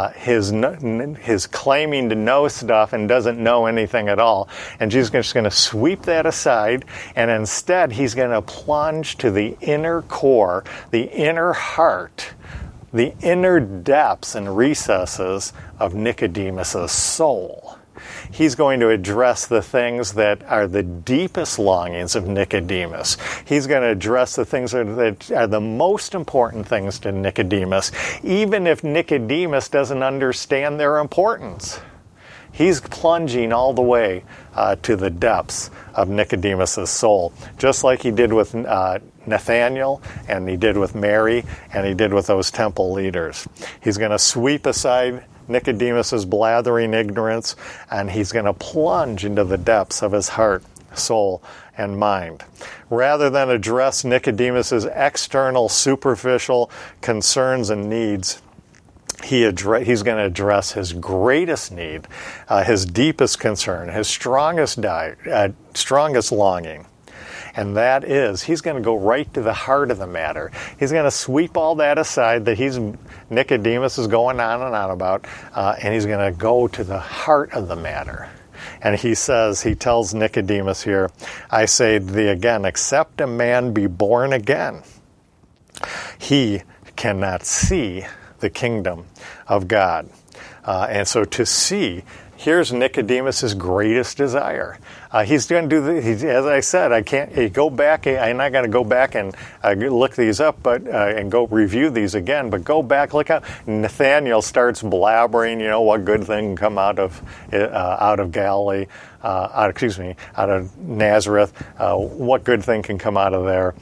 claiming to know stuff and doesn't know anything at all. And Jesus is just going to sweep that aside, and instead he's going to plunge to the inner core, the inner heart, the inner depths and recesses of Nicodemus's soul. He's going to address the things that are the deepest longings of Nicodemus. He's going to address the things that are the most important things to Nicodemus, even if Nicodemus doesn't understand their importance. He's plunging all the way to the depths of Nicodemus's soul, just like he did with Nathaniel, and he did with Mary, and he did with those temple leaders. He's going to sweep aside Nicodemus's blathering ignorance, and he's going to plunge into the depths of his heart, soul, and mind. Rather than address Nicodemus's external, superficial concerns and needs, he's going to address his greatest need, his deepest concern, his strongest longing. And that is, he's going to go right to the heart of the matter. He's going to sweep all that aside that Nicodemus is going on and on about, and he's going to go to the heart of the matter. And he tells Nicodemus here, I say to thee again, except a man be born again, he cannot see the kingdom of God. And so to see, here's Nicodemus's greatest desire. He's going to do as I said, I'm not going to go back and look these up, and go review these again. But go back, look how Nathaniel starts blabbering. What good thing can come out of Galilee? Out of Nazareth. What good thing can come out of there?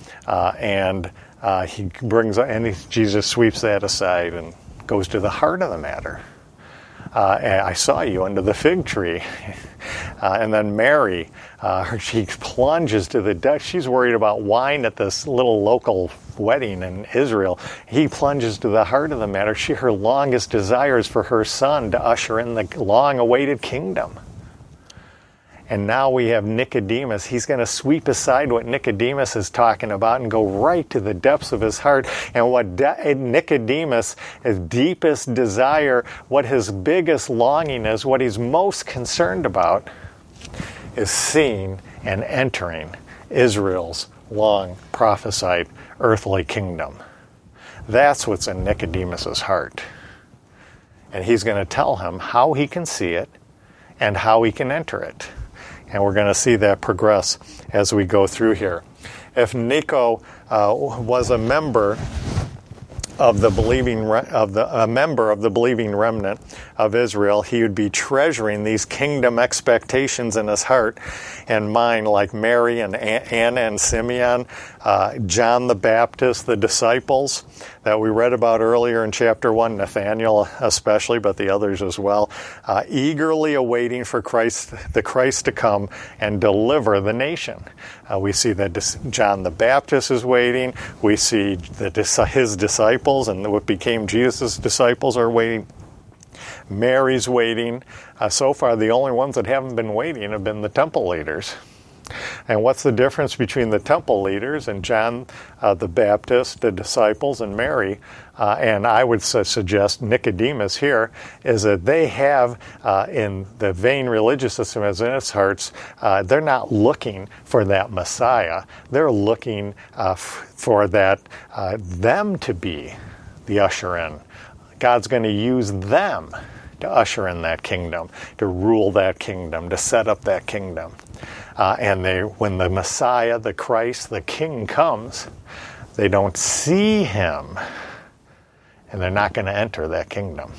Jesus sweeps that aside and goes to the heart of the matter. I saw you under the fig tree. And then Mary, she plunges to the depths. She's worried about wine at this little local wedding in Israel. He plunges to the heart of the matter. Her longest desire is for her son to usher in the long-awaited kingdom. And now we have Nicodemus. He's going to sweep aside what Nicodemus is talking about and go right to the depths of his heart. And what Nicodemus, his deepest desire, what his biggest longing is, what he's most concerned about, is seeing and entering Israel's long prophesied earthly kingdom. That's what's in Nicodemus's heart. And he's going to tell him how he can see it and how he can enter it. And we're going to see that progress as we go through here. If Nico was a member of the believing remnant of Israel, he would be treasuring these kingdom expectations in his heart and mind, like Mary and Anna and Simeon, John the Baptist, the disciples that we read about earlier in chapter 1, Nathaniel especially, but the others as well, eagerly awaiting for the Christ to come and deliver the nation. We see that John the Baptist is waiting. We see that his disciples and what became Jesus' disciples are waiting. Mary's waiting. So far, the only ones that haven't been waiting have been the temple leaders. And what's the difference between the temple leaders and John the Baptist, the disciples, and Mary? And I would suggest Nicodemus here is that they have, in the vain religious system as in its hearts, they're not looking for that Messiah. They're looking for them to be the usher in. God's going to use them to usher in that kingdom, to rule that kingdom, to set up that kingdom. When the Messiah, the Christ, the King comes, they don't see him, and they're not going to enter that kingdom.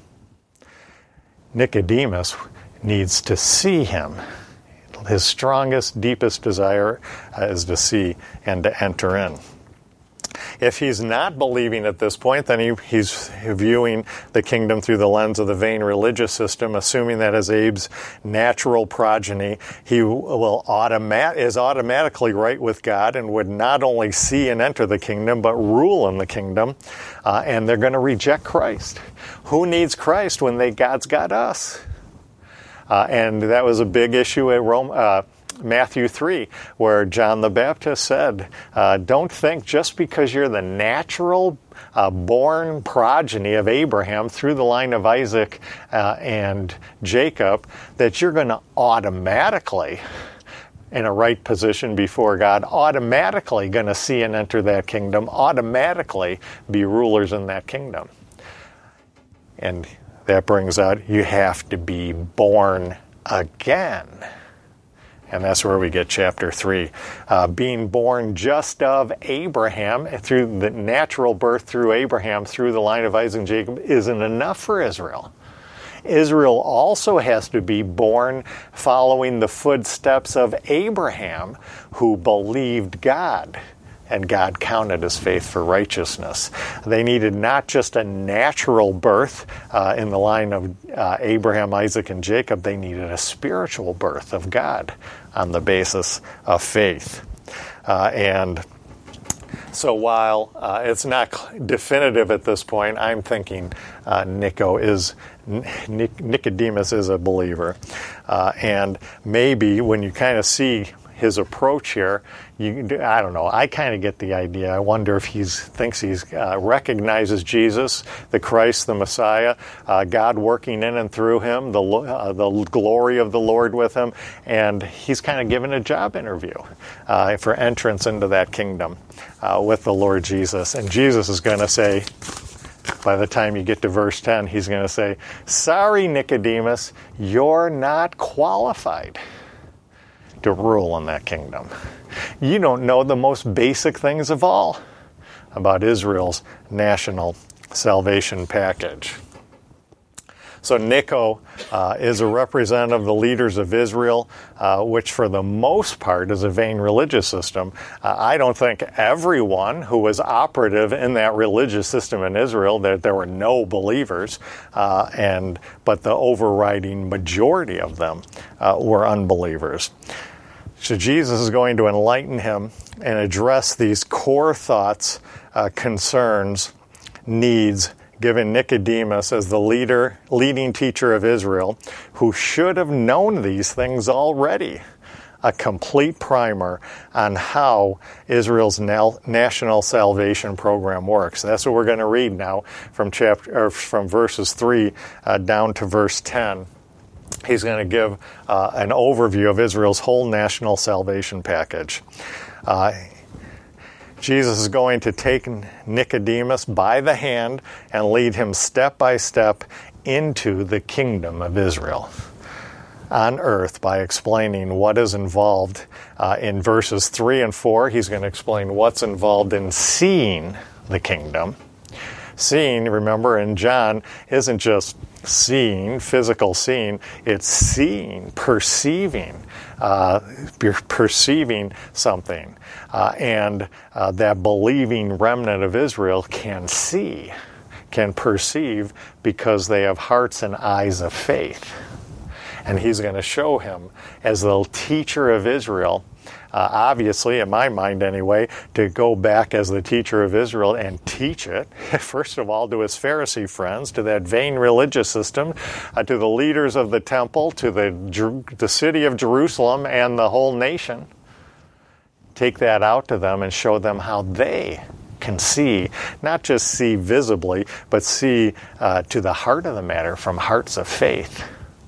Nicodemus needs to see him. His strongest, deepest desire is to see and to enter in. If he's not believing at this point, then he's viewing the kingdom through the lens of the vain religious system, assuming that as Abe's natural progeny, he is automatically right with God and would not only see and enter the kingdom, but rule in the kingdom. And they're going to reject Christ. Who needs Christ when God's got us? And that was a big issue at Matthew 3, where John the Baptist said, don't think just because you're the natural born progeny of Abraham through the line of Isaac and Jacob that you're going to automatically, in a right position before God, automatically going to see and enter that kingdom, automatically be rulers in that kingdom. And that brings out, you have to be born again. And that's where we get chapter 3. Being born just of Abraham, through the natural birth through Abraham, through the line of Isaac and Jacob, isn't enough for Israel. Israel also has to be born following the footsteps of Abraham, who believed God, and God counted his faith for righteousness. They needed not just a natural birth in the line of Abraham, Isaac, and Jacob. They needed a spiritual birth of God on the basis of faith. And so while it's not definitive at this point, I'm thinking Nicodemus is a believer. And maybe when you kind of see his approach here, I don't know, I kind of get the idea. I wonder if he recognizes Jesus, the Christ, the Messiah, God working in and through him, the glory of the Lord with him, and he's kind of given a job interview for entrance into that kingdom with the Lord Jesus. And Jesus is going to say, by the time you get to verse 10, he's going to say, "Sorry, Nicodemus, you're not qualified to rule in that kingdom. You don't know the most basic things of all about Israel's national salvation package." So Nico is a representative of the leaders of Israel, which for the most part is a vain religious system. I don't think everyone who was operative in that religious system in Israel, that there were no believers, but the overriding majority of them were unbelievers. So Jesus is going to enlighten him and address these core thoughts, concerns, needs, given Nicodemus as the leading teacher of Israel, who should have known these things already. A complete primer on how Israel's national salvation program works. That's what we're going to read now from verses 3 down to verse 10. He's going to give an overview of Israel's whole national salvation package. Jesus is going to take Nicodemus by the hand and lead him step by step into the kingdom of Israel on earth by explaining what is involved in verses 3 and 4. He's going to explain what's involved in seeing the kingdom. Seeing, remember, in John, isn't just seeing, physical seeing, it's seeing, perceiving. You're perceiving something. And that believing remnant of Israel can see, can perceive, because they have hearts and eyes of faith. And he's going to show him, as the teacher of Israel, obviously, in my mind anyway, to go back as the teacher of Israel and teach it, first of all, to his Pharisee friends, to that vain religious system, to the leaders of the temple, to the city of Jerusalem and the whole nation. Take that out to them and show them how they can see, not just see visibly, but see to the heart of the matter from hearts of faith.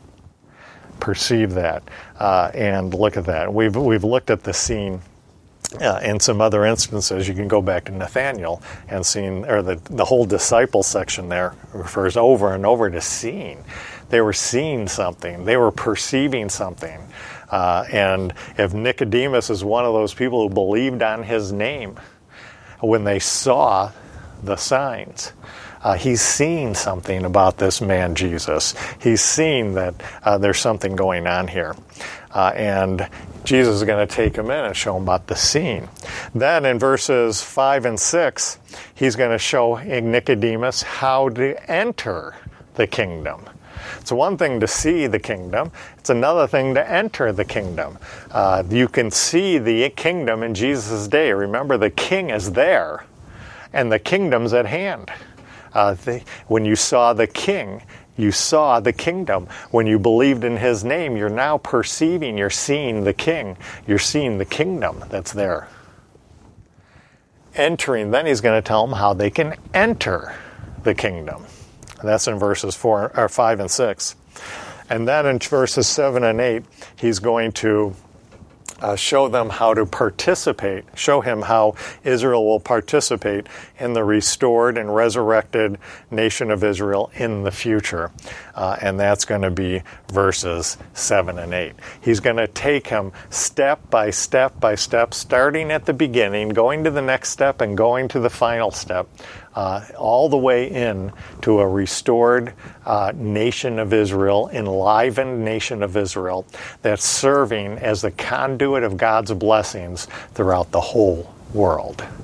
Perceive that and look at that. We've looked at the scene in some other instances. You can go back to Nathaniel and seen, or the whole disciple section there refers over and over to seeing. They were seeing something. They were perceiving something. And if Nicodemus is one of those people who believed on his name when they saw the signs, he's seeing something about this man Jesus. He's seeing that there's something going on here. And Jesus is going to take him in and show him about the scene. Then in verses 5 and 6, he's going to show Nicodemus how to enter the kingdom. It's one thing to see the kingdom. It's another thing to enter the kingdom. You can see the kingdom in Jesus' day. Remember, the king is there, and the kingdom's at hand. When you saw the king, you saw the kingdom. When you believed in his name, you're now perceiving, you're seeing the king. You're seeing the kingdom that's there. Entering, then he's going to tell them how they can enter the kingdom. That's in verses 5 and 6. And then in verses 7 and 8, he's going to show them how to participate, show him how Israel will participate in the restored and resurrected nation of Israel in the future. And that's going to be verses 7 and 8. He's going to take him step by step by step, starting at the beginning, going to the next step, and going to the final step all the way in to a restored nation of Israel, enlivened nation of Israel, that's serving as the conduit of God's blessings throughout the whole world.